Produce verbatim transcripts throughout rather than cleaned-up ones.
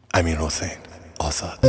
امیرحسین آزاد.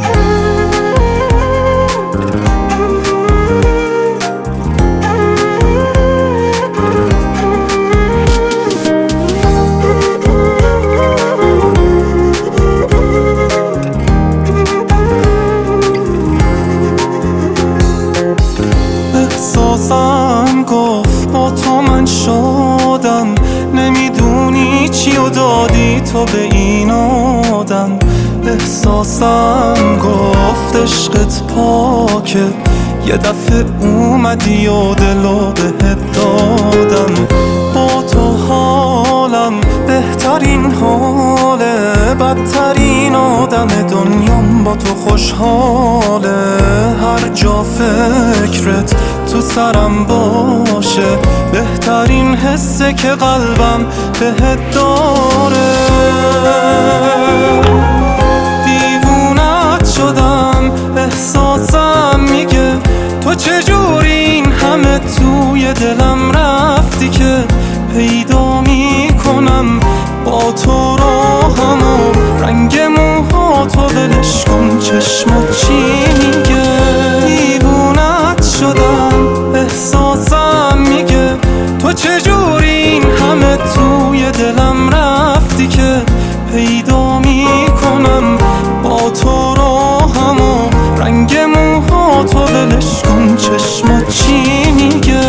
احساسم گفت با تو من شدم، نمیدونی چی و دادی تو به این آدم. احساسم گفت عشقت پاکه، یه دفعه اومدی و دلو بهت دادم. با تو حالم بهترین حاله، بدترین آدم دنیام با تو خوشحاله. هر جا فکرت تو سرم باشه، بهترین حسه که قلبم بهت داره. دیوونت شدم، احساسم میگه تو چجوری این همه توی دلم رفتی که پیدا میکنم با تو راهمو. رنگ موها تو ولش کن، چشمات چی میگه؟ دیوونت شدم، احساسم میگه تو چجوری این همه توی دلم رفتی که پیدا میکنم با تو راهمو. رنگ موها تو ولش کن، چشمات چی میگه؟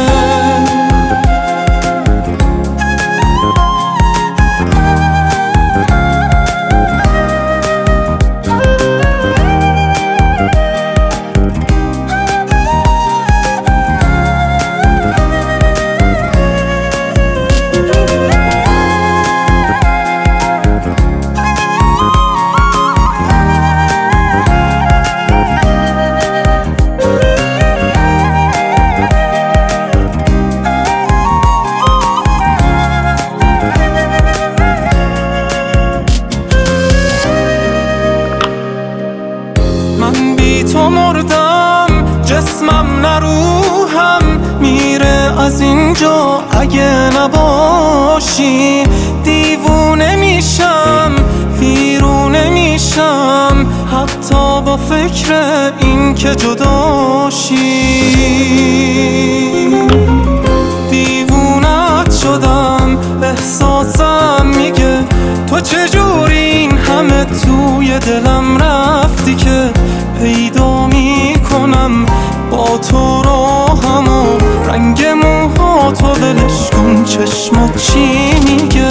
من بی تو مردم، جسمم نه روحم میره از اینجا اگه نباشی. دیوونه میشم، ویرونه میشم، حتی با فکر این که جداشی. دیوونت شدم، احساسم میگه تو چجوری این همه توی دلم رفتی که پیدا میکنم با تو راهمو. رنگ موها تو ولش کن، چشمات چی میگه؟